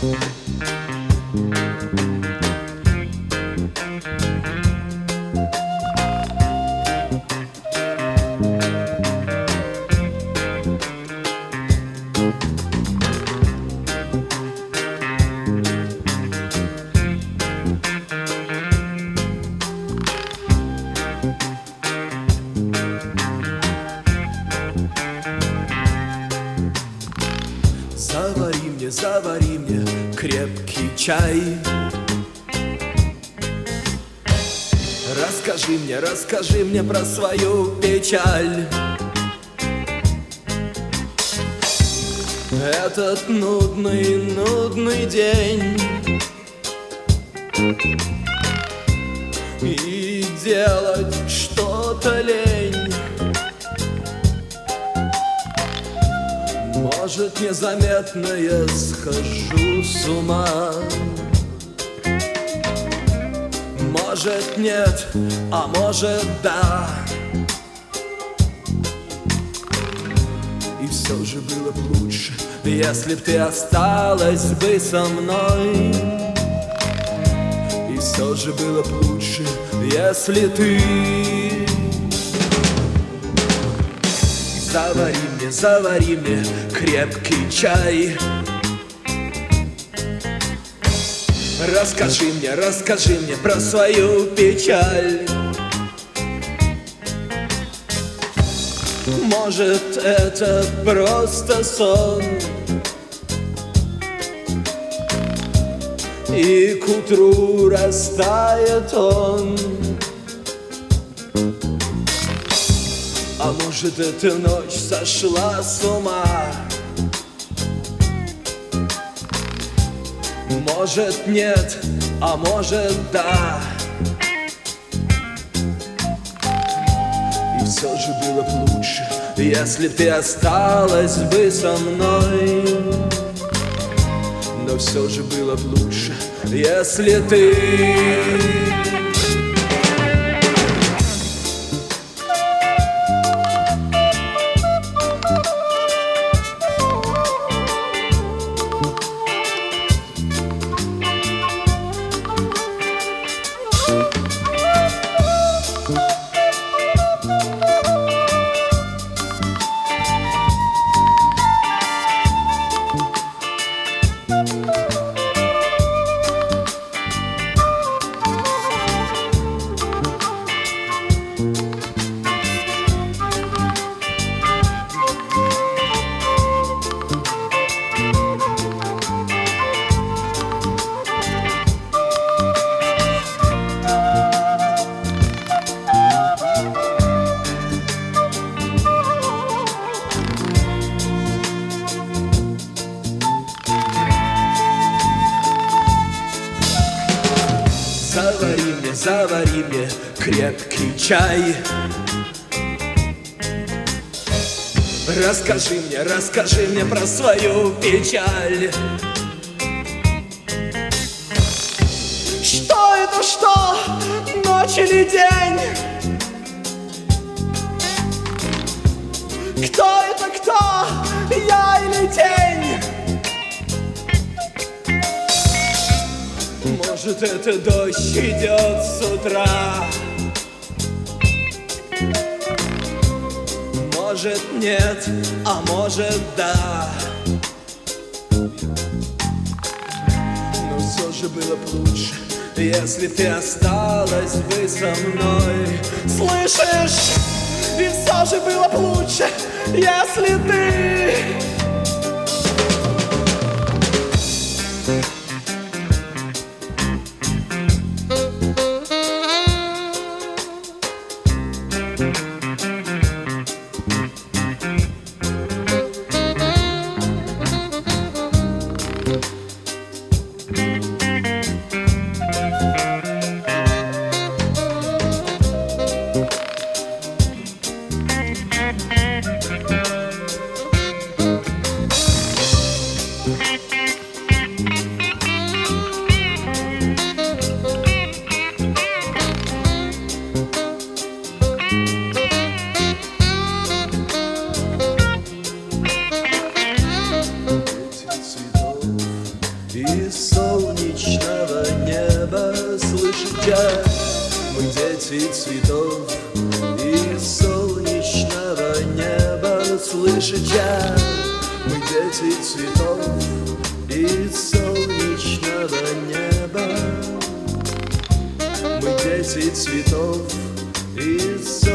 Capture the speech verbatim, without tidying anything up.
Завари мне, завари мне крепкий чай. Расскажи мне, расскажи мне про свою печаль. Этот нудный, нудный день, и делать что-то лень. Может, незаметно я схожу с ума, может, нет, а может, да. И все же было бы лучше, если б ты осталась бы со мной. И все же было бы лучше, если ты завари мне, завари мне крепкий чай. Расскажи мне, расскажи мне про свою печаль. Может, это просто сон, и к утру растает он. А может, эта ночь сошла с ума. Может, нет, а может, да. И все же было бы лучше, если б ты осталась бы со мной. Но все же было бы лучше, если ты завари мне, завари мне крепкий чай. Расскажи мне, расскажи мне про свою печаль. Что это, что? Ночь или день? Кто это, кто? Я или тень? Может, это дождь идет с утра? Может, нет, а может, да. Но все же было бы лучше, если ты осталась бы со мной. Слышишь? И все же было бы лучше, если ты из солнечного неба. Слышите, мы дети цветов из солнечного неба. Слышите, мы дети цветов из солнечного неба. Мы дети цветов из солнечного неба.